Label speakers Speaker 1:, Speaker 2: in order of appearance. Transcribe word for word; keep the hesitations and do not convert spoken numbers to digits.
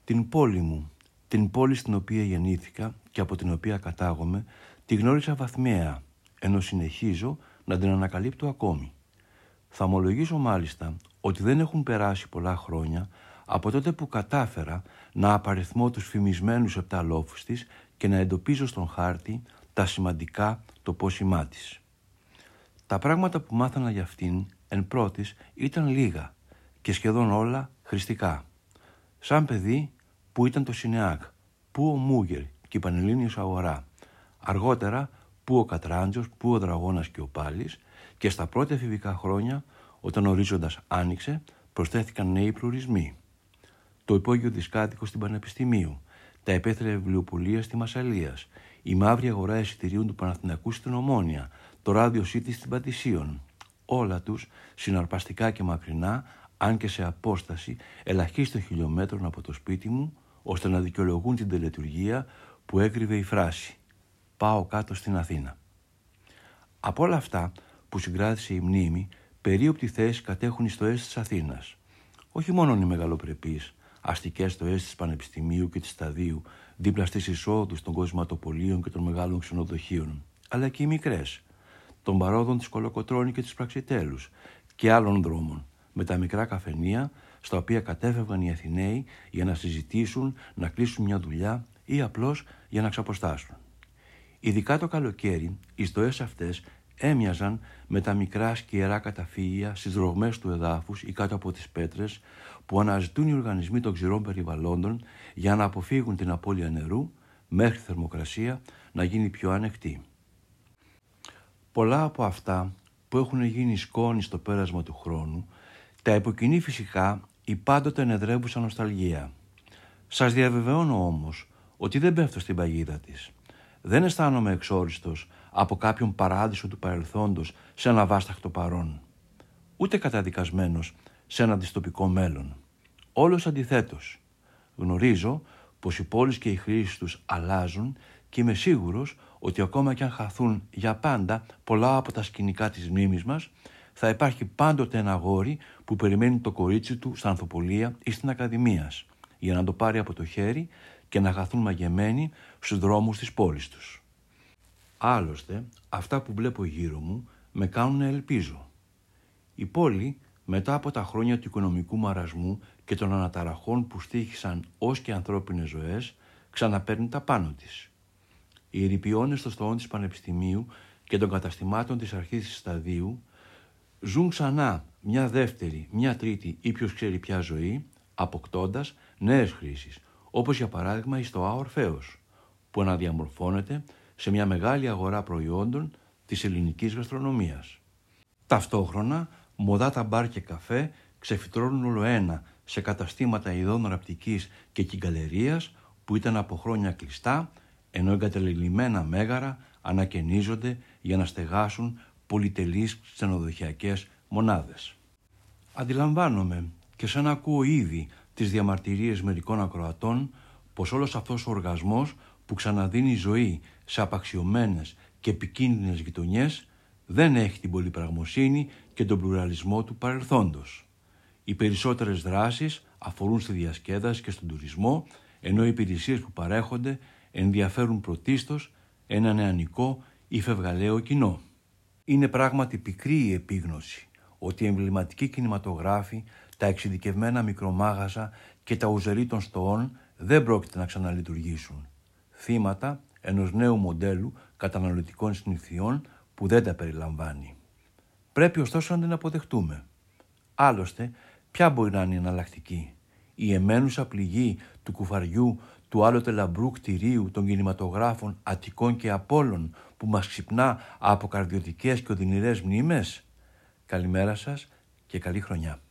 Speaker 1: Την πόλη μου, την πόλη στην οποία γεννήθηκα και από την οποία κατάγομαι, τη γνώρισα βαθμιαία, ενώ συνεχίζω να την ανακαλύπτω ακόμη. Θα ομολογήσω μάλιστα ότι δεν έχουν περάσει πολλά χρόνια από τότε που κατάφερα να απαριθμώ τους φημισμένους επτά λόφους της και να εντοπίζω στον χάρτη τα σημαντικά τοπόσημά της. Τα πράγματα που μάθανα για αυτήν εν πρώτης ήταν λίγα και σχεδόν όλα χρηστικά. Σαν παιδί, που ήταν το Σινεάκ, που ο Μούγκερ και η Πανελλήνιος Αγορά, αργότερα που ο Κατράντζος, που ο Δραγώνας και ο Πάλης, και στα πρώτα εφηβικά χρόνια, όταν ο ορίζοντας άνοιξε, προσθέθηκαν νέοι προορισμοί. Το υπόγειο δισκάτοικο στην Πανεπιστημίου, τα υπαίθρια βιβλιοπωλεία στη Μασσαλίας, η μαύρη αγορά εισιτηρίων του Παναθηναϊκού στην Ομόνια, το ράδιο City στην Πατησίων. Όλα τους συναρπαστικά και μακρινά, αν και σε απόσταση ελαχίστων χιλιόμετρων από το σπίτι μου, ώστε να δικαιολογούν την τελετουργία που έκρυβε η φράση «Πάω κάτω στην Αθήνα». Από όλα αυτά που συγκράτησε η μνήμη, περίοπτη θέση κατέχουν οι στοές της Αθήνας. Όχι μόνο οι μεγαλοπρεπείς, αστικές στοές της Πανεπιστημίου και της Σταδίου, δίπλα στις εισόδους των κοσματοπολίων και των μεγάλων ξενοδοχείων, αλλά και οι μικρές, των παρόδων της Κολοκοτρώνη και της Πραξιτέλους και άλλων δρόμων, με τα μικρά καφενεία στα οποία κατέφευγαν οι Αθηναίοι για να συζητήσουν, να κλείσουν μια δουλειά ή απλώς για να ξαποστάσουν. Ειδικά το καλοκαίρι, οι στοές αυτές έμοιαζαν με τα μικρά σκιερά καταφύγια στις δρογμές του εδάφους ή κάτω από τις πέτρες που αναζητούν οι οργανισμοί των ξηρών περιβαλλόντων για να αποφύγουν την απώλεια νερού μέχρι η θερμοκρασία να γίνει πιο ανεκτή. Πολλά από αυτά που έχουν γίνει σκόνη στο πέρασμα του χρόνου τα υποκινεί φυσικά η πάντοτε ενεδρεύουσα νοσταλγία. Σας διαβεβαιώνω όμως ότι δεν πέφτω στην παγίδα της. Δεν αισθάνομαι εξόριστος από κάποιον παράδεισο του παρελθόντος σε ένα βάσταχτο παρόν. Ούτε καταδικασμένος σε ένα δυστοπικό μέλλον. Όλος αντιθέτως. Γνωρίζω πως οι πόλεις και οι χρήσεις τους αλλάζουν και είμαι σίγουρος ότι ακόμα κι αν χαθούν για πάντα πολλά από τα σκηνικά της μνήμης μας, θα υπάρχει πάντοτε ένα αγόρι που περιμένει το κορίτσι του στα ανθοπολία ή στην Ακαδημίας για να το πάρει από το χέρι και να χαθούν μαγεμένοι στους δρόμους της πόλης τους. Άλλωστε, αυτά που βλέπω γύρω μου με κάνουν να ελπίζω. Η πόλη, μετά από τα χρόνια του οικονομικού μαρασμού και των αναταραχών που στοίχησαν ως και ανθρώπινες ζωές, ξαναπαίρνει τα πάνω της. Οι ερειπιώνες των στοών της Πανεπιστημίου και των καταστημάτων της αρχής της Σταδίου ζουν ξανά μια δεύτερη, μια τρίτη ή ποιος ξέρει ποια ζωή, αποκτώντας νέες χρήσεις, όπως για παράδειγμα η στοά Ορφέως, που αναδιαμορφώνεται σε μια μεγάλη αγορά προϊόντων της ελληνικής γαστρονομίας. Ταυτόχρονα, μοδάτα μπαρ και καφέ ξεφυτρώνουν ολοένα σε καταστήματα ειδών ραπτικής και κυγκαλερίας που ήταν από χρόνια κλειστά, ενώ εγκατελειμμένα μέγαρα ανακαινίζονται για να στεγάσουν πολυτελείς ξενοδοχειακές μονάδες. Αντιλαμβάνομαι και σαν να ακούω ήδη τις διαμαρτυρίες μερικών ακροατών πως όλος αυτός ο οργασμός που ξαναδίνει ζωή σε απαξιωμένες και επικίνδυνες γειτονιές δεν έχει την πολυπραγμοσύνη και τον πλουραλισμό του παρελθόντος. Οι περισσότερες δράσεις αφορούν στη διασκέδαση και στον τουρισμό, ενώ οι υπηρεσίες που παρέχονται ενδιαφέρουν πρωτίστως ένα νεανικό ή φευγαλαίο κοινό. Είναι πράγματι πικρή η επίγνωση ότι οι εμβληματικοί κινηματογράφοι, τα εξειδικευμένα μικρομάγαζα και τα ουζερί των στοών δεν πρόκειται να ξαναλειτουργήσουν. Θύματα ενός νέου μοντέλου καταναλωτικών συνηθιών που δεν τα περιλαμβάνει. Πρέπει ωστόσο να την αποδεχτούμε. Άλλωστε, ποια μπορεί να είναι η εναλλακτική? Η εμένουσα πληγή του κουφαριού του άλλοτε λαμπρού κτηρίου των κινηματογράφων Αττικών και Απόλλων που μας ξυπνά από καρδιωτικές και οδυνηρές μνήμες? Καλημέρα σας και καλή χρονιά.